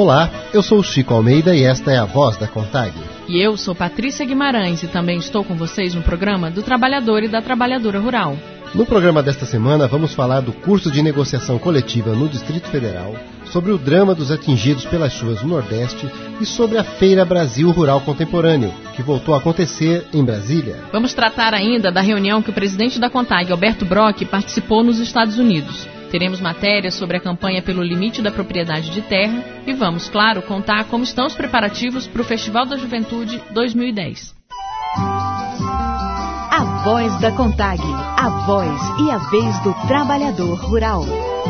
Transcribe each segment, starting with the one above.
Olá, eu sou o Chico Almeida e esta é a Voz da CONTAG. E eu sou Patrícia Guimarães e também estou com vocês no programa do Trabalhador e da Trabalhadora Rural. No programa desta semana vamos falar do curso de negociação coletiva no Distrito Federal, sobre o drama dos atingidos pelas chuvas no Nordeste e sobre a Feira Brasil Rural Contemporâneo, que voltou a acontecer em Brasília. Vamos tratar ainda da reunião que o presidente da CONTAG, Alberto Brock, participou nos Estados Unidos. Teremos matérias sobre a campanha pelo limite da propriedade de terra e vamos, claro, contar como estão os preparativos para o Festival da Juventude 2010. A Voz da CONTAG, a voz e a vez do trabalhador rural.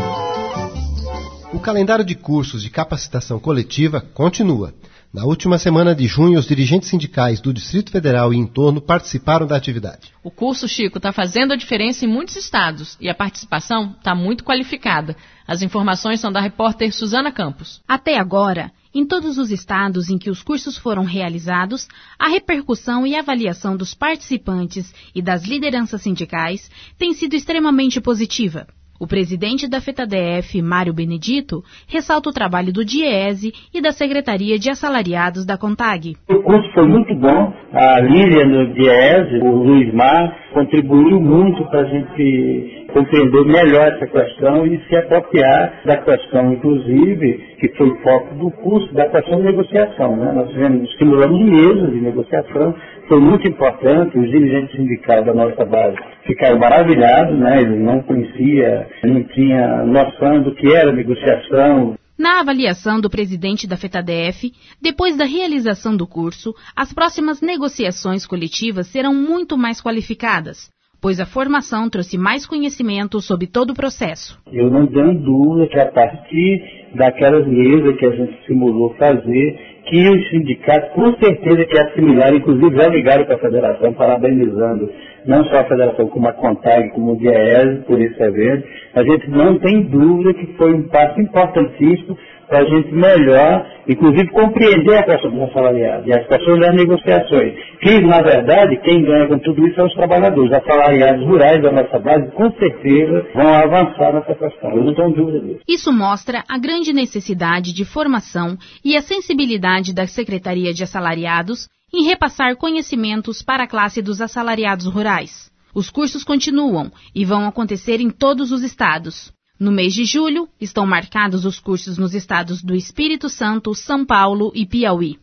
O calendário de cursos de capacitação coletiva continua. Na última semana de junho, os dirigentes sindicais do Distrito Federal e entorno participaram da atividade. O curso, Chico, está fazendo a diferença em muitos estados e a participação está muito qualificada. As informações são da repórter Suzana Campos. Até agora, em todos os estados em que os cursos foram realizados, a repercussão e avaliação dos participantes e das lideranças sindicais tem sido extremamente positiva. O presidente da FETADEF, Mário Benedito, ressalta o trabalho do DIEESE e da Secretaria de Assalariados da CONTAG. O curso foi muito bom. A Lília no DIEESE, o Luiz Mar, contribuiu muito para a gente compreender melhor essa questão e se apropriar da questão, inclusive, que foi o foco do curso, da questão de negociação. Né? Nós estimulamos mesas de negociação, foi muito importante. Os dirigentes sindicais da nossa base ficaram maravilhados, né? Eles não conheciam, não tinham noção do que era negociação. Na avaliação do presidente da FETADEF, depois da realização do curso, as próximas negociações coletivas serão muito mais qualificadas, pois a formação trouxe mais conhecimento sobre todo o processo. Eu não tenho dúvida que a partir daquelas mesas que a gente simulou fazer, que os sindicatos com certeza que assimilaram, inclusive já ligaram para a federação, parabenizando não só a federação como a CONTAG, como o DIEESE por esse evento. A gente não tem dúvida que foi um passo importantíssimo para a gente melhor, inclusive compreender a questão dos assalariados e as questões das negociações. Que, na verdade, quem ganha com tudo isso são os trabalhadores. Os assalariados rurais da nossa base, com certeza, vão avançar nessa questão. Eu não tenho dúvida disso. Isso mostra a grande necessidade de formação e a sensibilidade da Secretaria de Assalariados em repassar conhecimentos para a classe dos assalariados rurais. Os cursos continuam e vão acontecer em todos os estados. No mês de julho, estão marcados os cursos nos estados do Espírito Santo, São Paulo e Piauí.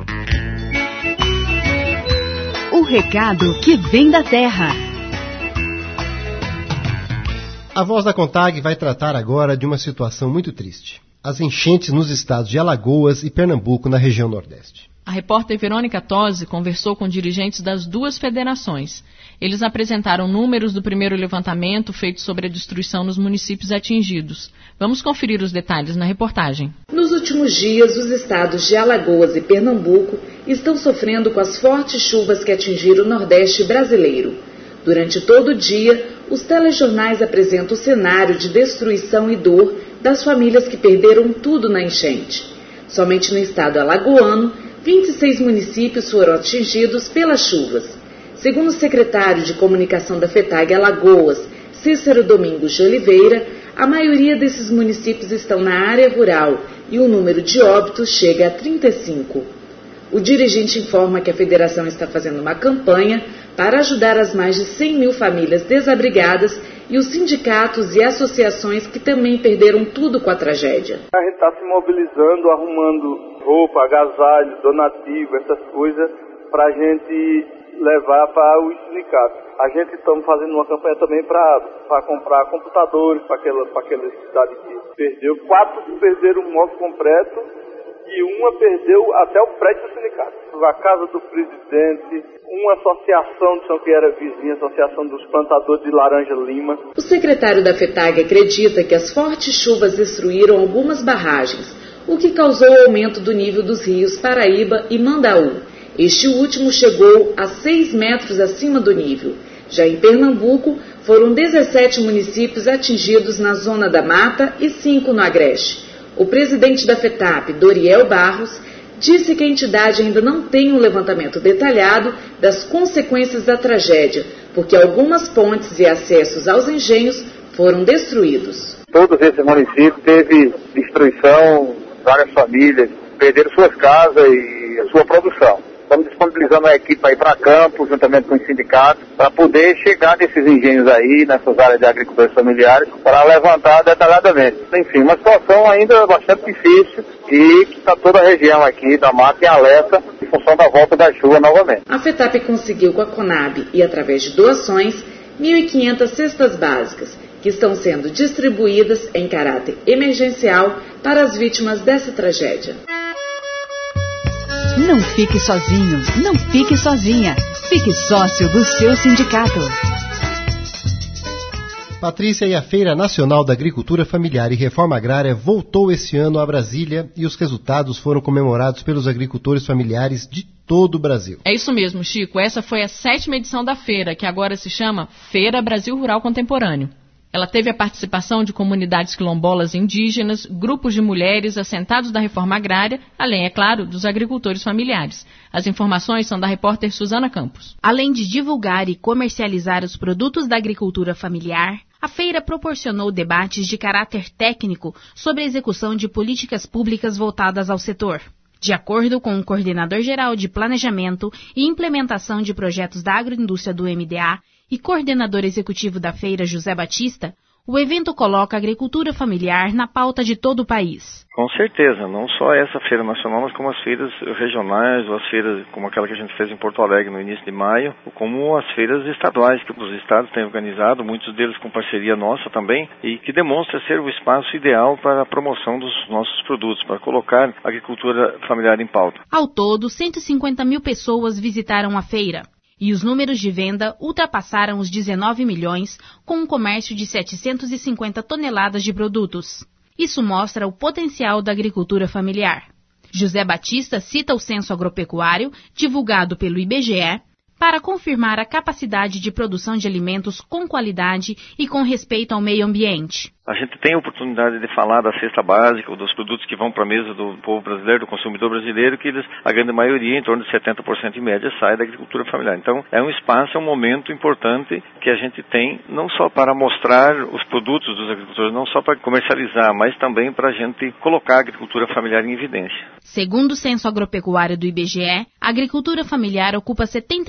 O recado que vem da terra. A Voz da CONTAG vai tratar agora de uma situação muito triste. As enchentes nos estados de Alagoas e Pernambuco, na região Nordeste. A repórter Verônica Tosi conversou com dirigentes das duas federações. Eles apresentaram números do primeiro levantamento feito sobre a destruição nos municípios atingidos. Vamos conferir os detalhes na reportagem. Nos últimos dias, os estados de Alagoas e Pernambuco estão sofrendo com as fortes chuvas que atingiram o Nordeste brasileiro. Durante todo o dia, os telejornais apresentam o cenário de destruição e dor das famílias que perderam tudo na enchente. Somente no estado alagoano, 26 municípios foram atingidos pelas chuvas. Segundo o secretário de Comunicação da FETAG Alagoas, Cícero Domingos de Oliveira, a maioria desses municípios estão na área rural e o número de óbitos chega a 35. O dirigente informa que a federação está fazendo uma campanha para ajudar as mais de 100 mil famílias desabrigadas e os sindicatos e associações que também perderam tudo com a tragédia. A gente está se mobilizando, arrumando roupa, agasalho, donativo, essas coisas, para a gente levar para os sindicatos. A gente está fazendo uma campanha também para comprar computadores para aquela cidade que perdeu. 4 perderam o móvel completo e uma perdeu até o prédio do sindicato. A casa do presidente, uma associação que era vizinha, Associação dos Plantadores de Laranja Lima. O secretário da FETAG acredita que as fortes chuvas destruíram algumas barragens, o que causou o aumento do nível dos rios Paraíba e Mandaú. Este último chegou a 6 metros acima do nível. Já em Pernambuco, foram 17 municípios atingidos na zona da mata e 5 no Agreste. O presidente da FETAP, Doriel Barros, disse que a entidade ainda não tem um levantamento detalhado das consequências da tragédia, porque algumas pontes e acessos aos engenhos foram destruídos. Todos esses municípios teve destruição várias famílias perderam suas casas e a sua produção. Estamos disponibilizando a equipe para ir para campo, juntamente com os sindicatos, para poder chegar nesses engenhos aí, nessas áreas de agricultores familiares, para levantar detalhadamente. Enfim, uma situação ainda bastante difícil e que está toda a região aqui da mata em alerta em função da volta da chuva novamente. A FETAP conseguiu com a Conab e através de doações 1.500 cestas básicas, que estão sendo distribuídas em caráter emergencial para as vítimas dessa tragédia. Não fique sozinho, não fique sozinha. Fique sócio do seu sindicato. Patrícia, e a Feira Nacional da Agricultura Familiar e Reforma Agrária voltou esse ano a Brasília e os resultados foram comemorados pelos agricultores familiares de todo o Brasil. É isso mesmo, Chico. Essa foi a 7ª edição da feira, que agora se chama Feira Brasil Rural Contemporâneo. Ela teve a participação de comunidades quilombolas indígenas, grupos de mulheres, assentados da reforma agrária, além, é claro, dos agricultores familiares. As informações são da repórter Suzana Campos. Além de divulgar e comercializar os produtos da agricultura familiar, a feira proporcionou debates de caráter técnico sobre a execução de políticas públicas voltadas ao setor. De acordo com o coordenador-geral de Planejamento e Implementação de Projetos da Agroindústria do MDA, e coordenador executivo da feira, José Batista, o evento coloca a agricultura familiar na pauta de todo o país. Com certeza, não só essa feira nacional, mas como as feiras regionais, ou as feiras como aquela que a gente fez em Porto Alegre no início de maio, ou como as feiras estaduais que os estados têm organizado, muitos deles com parceria nossa também, e que demonstra ser o espaço ideal para a promoção dos nossos produtos, para colocar a agricultura familiar em pauta. Ao todo, 150 mil pessoas visitaram a feira. E os números de venda ultrapassaram os 19 milhões, com um comércio de 750 toneladas de produtos. Isso mostra o potencial da agricultura familiar. José Batista cita o censo agropecuário, divulgado pelo IBGE, para confirmar a capacidade de produção de alimentos com qualidade e com respeito ao meio ambiente. A gente tem a oportunidade de falar da cesta básica, ou dos produtos que vão para a mesa do povo brasileiro, do consumidor brasileiro, que eles, a grande maioria, em torno de 70% em média, sai da agricultura familiar. Então, é um espaço, é um momento importante que a gente tem, não só para mostrar os produtos dos agricultores, não só para comercializar, mas também para a gente colocar a agricultura familiar em evidência. Segundo o censo agropecuário do IBGE, a agricultura familiar ocupa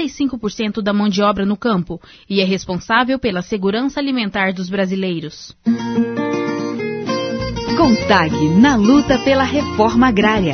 75% da mão de obra no campo e é responsável pela segurança alimentar dos brasileiros. CONTAG na luta pela reforma agrária.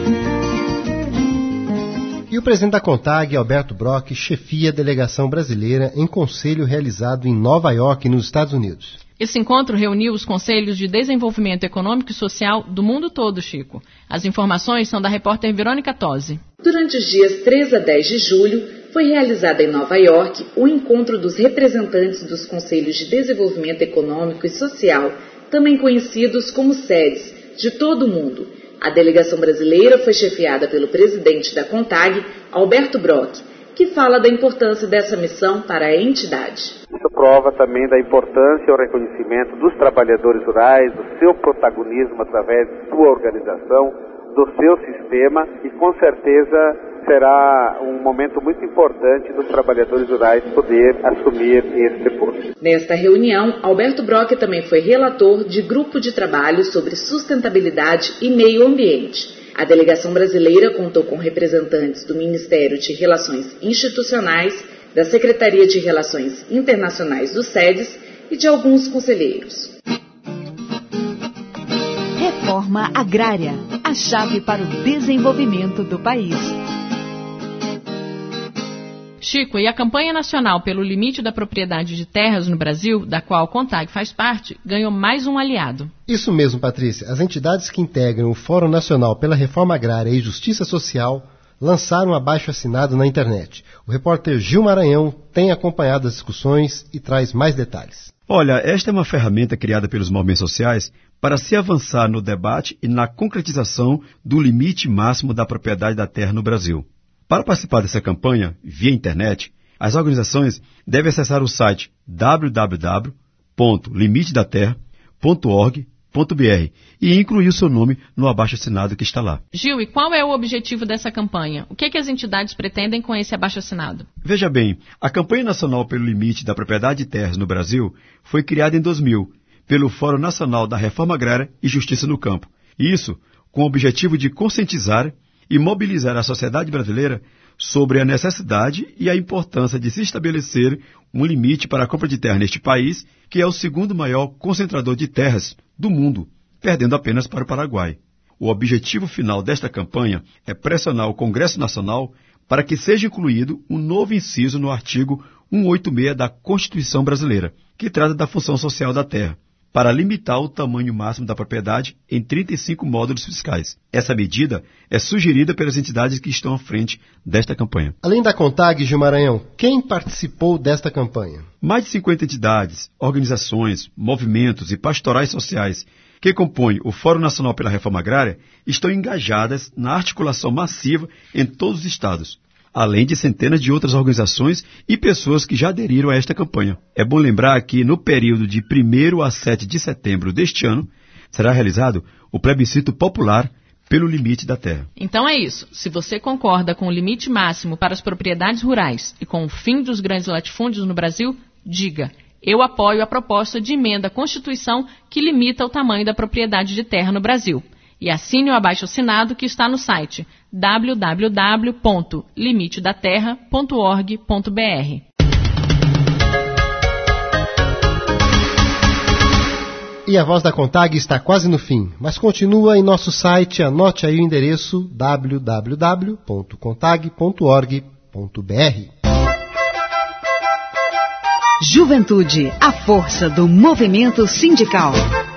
E o presidente da CONTAG, Alberto Brock, chefia a delegação brasileira em conselho realizado em Nova York, nos Estados Unidos. Esse encontro reuniu os conselhos de desenvolvimento econômico e social do mundo todo, Chico. As informações são da repórter Verônica Tosi. Durante os dias 3 a 10 de julho, foi realizado em Nova York o encontro dos representantes dos Conselhos de Desenvolvimento Econômico e Social, também conhecidos como SEDES, de todo o mundo. A delegação brasileira foi chefiada pelo presidente da CONTAG, Alberto Brock, que fala da importância dessa missão para a entidade. Isso prova também da importância e o reconhecimento dos trabalhadores rurais, do seu protagonismo através de sua organização, do seu sistema, e com certeza será um momento muito importante dos trabalhadores rurais poder assumir esse posto. Nesta reunião, Alberto Brock também foi relator de grupo de trabalho sobre sustentabilidade e meio ambiente. A delegação brasileira contou com representantes do Ministério de Relações Institucionais, da Secretaria de Relações Internacionais do SEDES e de alguns conselheiros. Reforma agrária, a chave para o desenvolvimento do país. Chico, e a campanha nacional pelo limite da propriedade de terras no Brasil, da qual a CONTAG faz parte, ganhou mais um aliado. Isso mesmo, Patrícia. As entidades que integram o Fórum Nacional pela Reforma Agrária e Justiça Social lançaram um abaixo-assinado na internet. O repórter Gil Maranhão tem acompanhado as discussões e traz mais detalhes. Olha, esta é uma ferramenta criada pelos movimentos sociais para se avançar no debate e na concretização do limite máximo da propriedade da terra no Brasil. Para participar dessa campanha, via internet, as organizações devem acessar o site www.limitedaterra.org.br e incluir o seu nome no abaixo-assinado que está lá. Gil, e qual é o objetivo dessa campanha? O que as entidades pretendem com esse abaixo-assinado? Veja bem, a campanha nacional pelo limite da propriedade de terras no Brasil foi criada em 2000 pelo Fórum Nacional da Reforma Agrária e Justiça no Campo. Isso com o objetivo de conscientizar e mobilizar a sociedade brasileira sobre a necessidade e a importância de se estabelecer um limite para a compra de terra neste país, que é o segundo maior concentrador de terras do mundo, perdendo apenas para o Paraguai. O objetivo final desta campanha é pressionar o Congresso Nacional para que seja incluído um novo inciso no artigo 186 da Constituição Brasileira, que trata da função social da terra, para limitar o tamanho máximo da propriedade em 35 módulos fiscais. Essa medida é sugerida pelas entidades que estão à frente desta campanha. Além da CONTAG, Gil Maranhão, quem participou desta campanha? Mais de 50 entidades, organizações, movimentos e pastorais sociais que compõem o Fórum Nacional pela Reforma Agrária estão engajadas na articulação massiva em todos os estados, além de centenas de outras organizações e pessoas que já aderiram a esta campanha. É bom lembrar que no período de 1º a 7 de setembro deste ano, será realizado o plebiscito popular pelo limite da terra. Então é isso. Se você concorda com o limite máximo para as propriedades rurais e com o fim dos grandes latifúndios no Brasil, diga: eu apoio a proposta de emenda à Constituição que limita o tamanho da propriedade de terra no Brasil. E assine o abaixo-assinado que está no site www.limitedaterra.org.br. E a Voz da CONTAG está quase no fim, mas continua em nosso site. Anote aí o endereço www.contag.org.br. Juventude, a força do movimento sindical.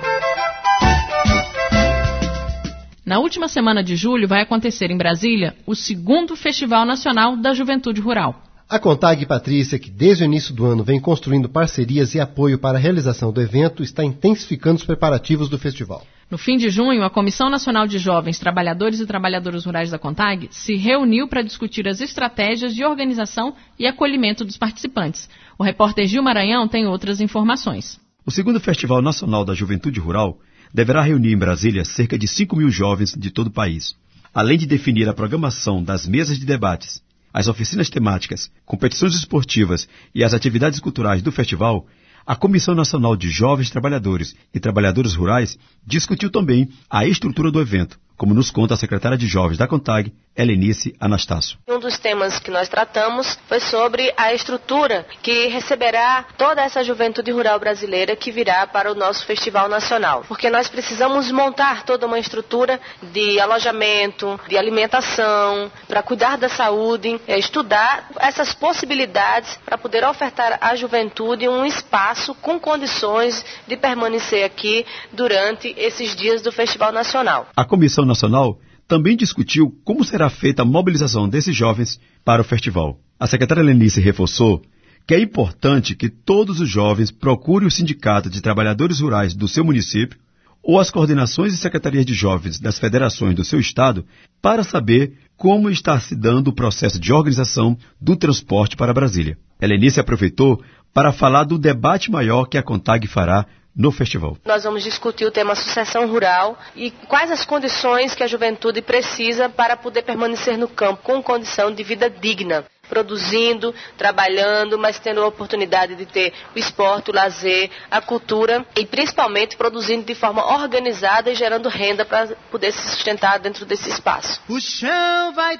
Na última semana de julho vai acontecer em Brasília o 2º Festival Nacional da Juventude Rural. A CONTAG, Patrícia, que desde o início do ano vem construindo parcerias e apoio para a realização do evento, está intensificando os preparativos do festival. No fim de junho, a Comissão Nacional de Jovens Trabalhadores e Trabalhadoras Rurais da CONTAG se reuniu para discutir as estratégias de organização e acolhimento dos participantes. O repórter Gil Maranhão tem outras informações. O 2º Festival Nacional da Juventude Rural deverá reunir em Brasília cerca de 5.000 jovens de todo o país. Além de definir a programação das mesas de debates, as oficinas temáticas, competições esportivas e as atividades culturais do festival, a Comissão Nacional de Jovens Trabalhadores e Trabalhadoras Rurais discutiu também a estrutura do evento, como nos conta a secretária de Jovens da CONTAG, Helenice Anastácio. Um dos temas que nós tratamos foi sobre a estrutura que receberá toda essa juventude rural brasileira que virá para o nosso Festival Nacional. Porque nós precisamos montar toda uma estrutura de alojamento, de alimentação, para cuidar da saúde, estudar essas possibilidades para poder ofertar à juventude um espaço com condições de permanecer aqui durante esses dias do Festival Nacional. A Comissão Nacional também discutiu como será feita a mobilização desses jovens para o festival. A secretária Helenice reforçou que é importante que todos os jovens procurem o Sindicato de Trabalhadores Rurais do seu município ou as coordenações e secretarias de jovens das federações do seu estado para saber como está se dando o processo de organização do transporte para Brasília. Helenice aproveitou para falar do debate maior que a CONTAG fará no festival. Nós vamos discutir o tema sucessão rural e quais as condições que a juventude precisa para poder permanecer no campo com condição de vida digna, produzindo, trabalhando, mas tendo a oportunidade de ter o esporte, o lazer, a cultura e principalmente produzindo de forma organizada e gerando renda para poder se sustentar dentro desse espaço. O chão vai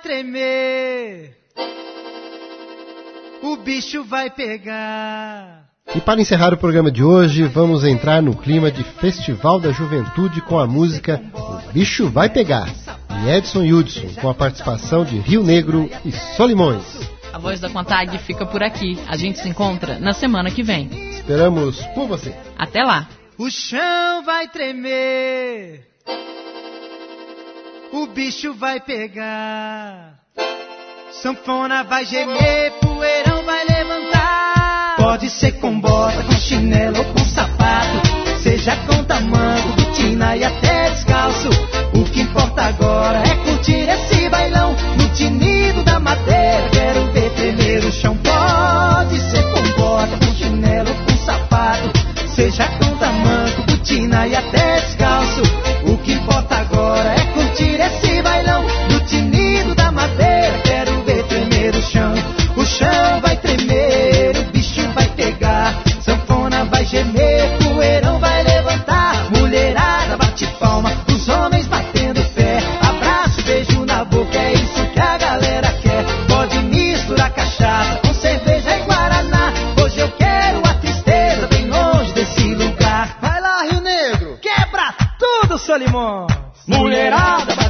tremer, o bicho vai pegar. E para encerrar o programa de hoje, vamos entrar no clima de Festival da Juventude com a música O Bicho Vai Pegar, de Edson Hudson, com a participação de Rio Negro e Solimões. A Voz da CONTAG fica por aqui. A gente se encontra na semana que vem. Esperamos por você. Até lá. O chão vai tremer, o bicho vai pegar, sanfona vai gemer, poeirão vai levantar. Pode ser com bota, com chinelo ou com sapato, seja com tamanco, botina e até descalço. O que importa agora é curtir esse bailão no tinido da madeira. Quero ver tremer o chão. Pode ser com bota, com chinelo ou com sapato, seja com tamanco, botina e até descalço. O que importa agora é curtir esse bailão no tinido da madeira. Quero ver tremer o chão. O chão vai tremer, o bicho vai pegar, sanfona vai gemer, poeirão vai levantar, mulherada bate palma, os homens batendo pé. Solimões. Mulherada